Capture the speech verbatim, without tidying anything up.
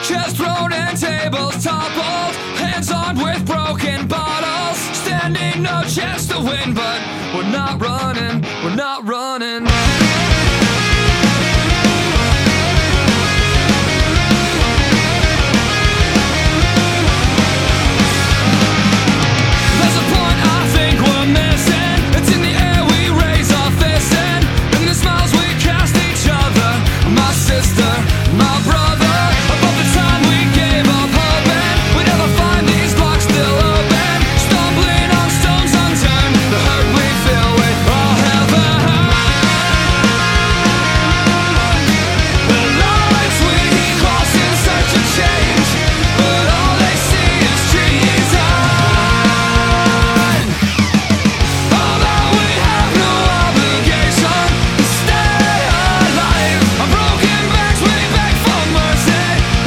Chairs thrown and tables toppled, hands armed with broken bottles. Standing, no chance to win, but we're not running